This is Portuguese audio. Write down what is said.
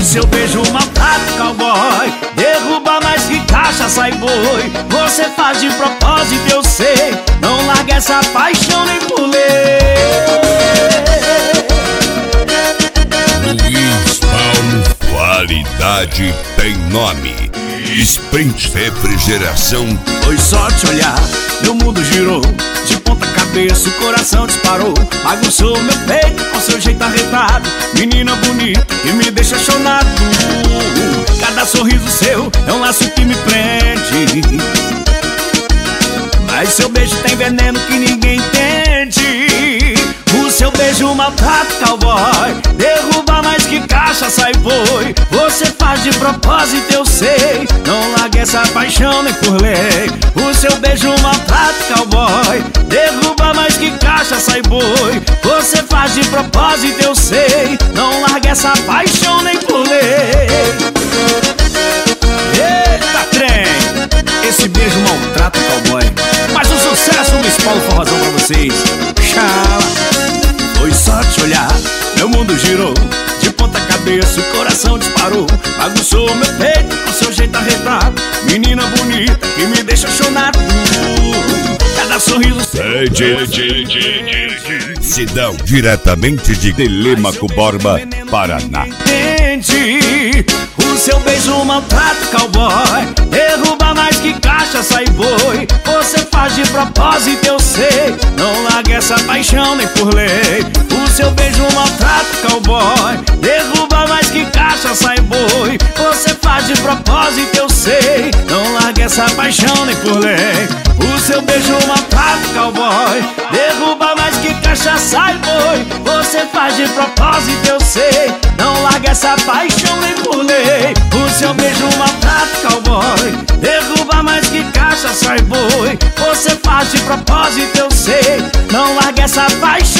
O seu beijo maltrata, cowboy. Derruba mais que caixa, sai boi. Você faz de propósito, eu sei. Não larga essa paixão nem por lei. Luiz Paulo, qualidade tem nome. Sprint Refrigeração. Foi só te olhar, meu mundo girou. De ponta cabeça o coração disparou. Bagunçou meu peito com seu jeito arretado. Menina bonita que me deixa chonado. Cada sorriso seu é um laço que me prende. Mas seu beijo tem veneno que ninguém entende. O seu beijo maltrata, cowboy. Derruba mais que caixa, sai boi. Você faz de propósito, eu sei. Não larga essa paixão nem por lei. O seu beijo maltrata, cowboy. Derruba mais que caixa, sai boi. Você faz de propósito, eu sei. Não larga essa paixão nem por lei. Eita trem, esse beijo maltrata, cowboy. Mas o sucesso do Luiz Paulo Forrozão pra vocês. Tchau. Foi só te olhar, meu mundo girou. De ponta cabeça o coração disparou. Bagunçou meu peito com seu jeito arretado. Menina bonita que me deixa chonado. Cada sorriso Cidão diretamente de Telêmaco Borba, Paraná. O seu beijo maltrata, cowboy. Derruba mais que caixa, sai boi. Você faz de propósito, eu sei. Não larga essa paixão nem por lei. O seu beijo maltrata, cowboy. Derruba mais que caixa, sai boi. Você faz de propósito, eu sei. Não larga essa paixão nem por lei. O seu beijo maltrata, cowboy. Derruba mais que caixa, sai boi. Você faz de propósito, eu sei. Não larga essa paixão nem por lei. O seu beijo maltrata, cowboy. Derruba mais que caixa, sai boi. Você faz de propósito, eu sei. Não larga essa paixão